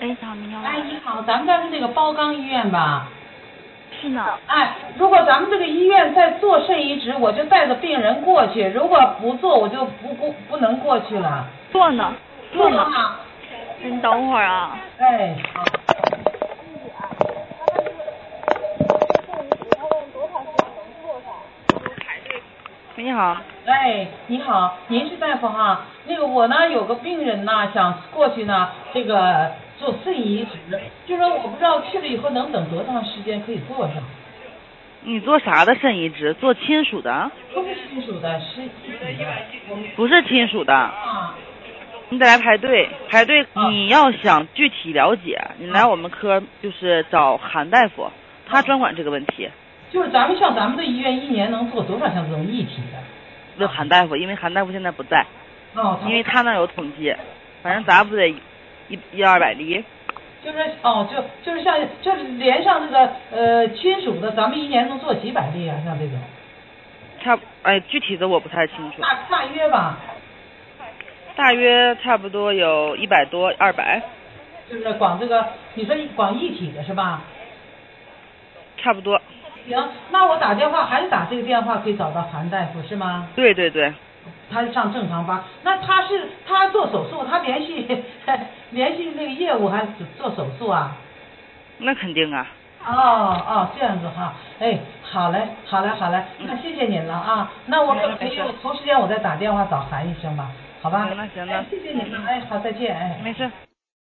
哎，你好，你好。 哎，你好，咱们这是那个包钢医院吧？ 是呢。 哎，如果咱们这个医院在做肾移植，我就带着病人过去；如果不做，我就不能过去了。 做呢，做呢。 啊。 你等会儿啊。 哎，好。 你好。 哎，你好，您是大夫哈？那个我呢有个病人呢想过去呢，这个做肾移植，就说我不知道去了以后能等多长时间可以做上。 你做啥的肾移植？做亲属的？ 不是亲属的，是一体的。 不是亲属的。 啊。 你得来排队，排队。 啊。 你要想具体了解，你来我们科就是找韩大夫，他专管这个问题。 就是咱们像咱们的医院一年能做多少项这种一体的？ 问韩大夫，因为韩大夫现在不在。 哦。 因为他那有统计，反正咱不得100-200例。 就是哦，就是像就是连上这个亲属的，咱们一年能做几百例啊？像这种。 具体的我不太清楚。 大约吧。 大约差不多有100多200。 就是光这个，你说光一体的是吧？ 差不多。 行，那我打电话还是打这个电话可以找到韩大夫是吗？ 对对对。 他上正常班，那他做手术，他联系那个业务还是做手术啊？ 那肯定啊。 哦，这样子哈，哎，好嘞，那谢谢您了啊，那我可以头时间我再打电话找韩医生吧，好吧？ 行了， 谢谢您了，哎，好，再见，哎。 没事。